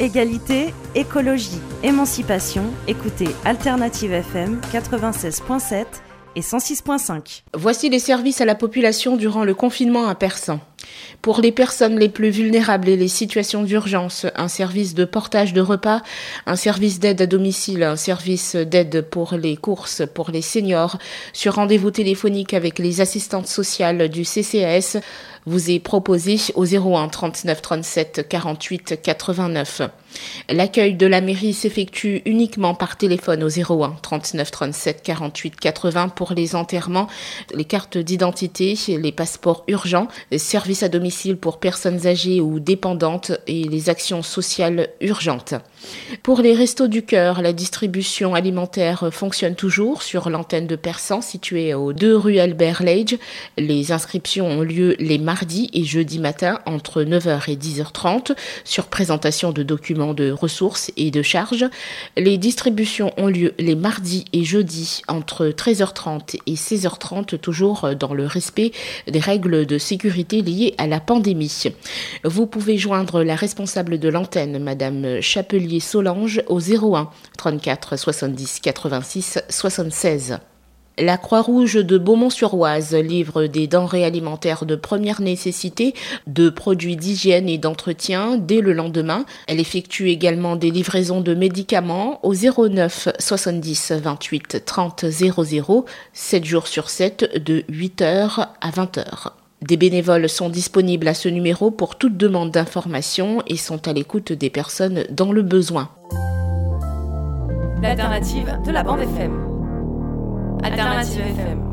égalité, écologie, émancipation, écoutez Alternative FM 96.7 et 106.5. Voici les services à la population durant le confinement à Persan. Pour les personnes les plus vulnérables et les situations d'urgence, un service de portage de repas, un service d'aide à domicile, un service d'aide pour les courses pour les seniors, sur rendez-vous téléphonique avec les assistantes sociales du CCAS, vous est proposé au 01 39 37 48 89. L'accueil de la mairie s'effectue uniquement par téléphone au 01 39 37 48 80 pour les enterrements, les cartes d'identité, les passeports urgents, les services à domicile pour personnes âgées ou dépendantes et les actions sociales urgentes. Pour les Restos du Cœur, la distribution alimentaire fonctionne toujours sur l'antenne de Persan située aux 2 rue Albert Lage. Les inscriptions ont lieu les mardis et jeudis matin entre 9h et 10h30 sur présentation de documents de ressources et de charges. Les distributions ont lieu les mardis et jeudis entre 13h30 et 16h30, toujours dans le respect des règles de sécurité liées à la pandémie. Vous pouvez joindre la responsable de l'antenne, Madame Chapelier-Solange, au 01 34 70 86 76. La Croix-Rouge de Beaumont-sur-Oise livre des denrées alimentaires de première nécessité, de produits d'hygiène et d'entretien dès le lendemain. Elle effectue également des livraisons de médicaments au 09 70 28 30 00, 7 jours sur 7, de 8h à 20h. Des bénévoles sont disponibles à ce numéro pour toute demande d'information et sont à l'écoute des personnes dans le besoin. L'alternative de la bande FM. Alternative FM.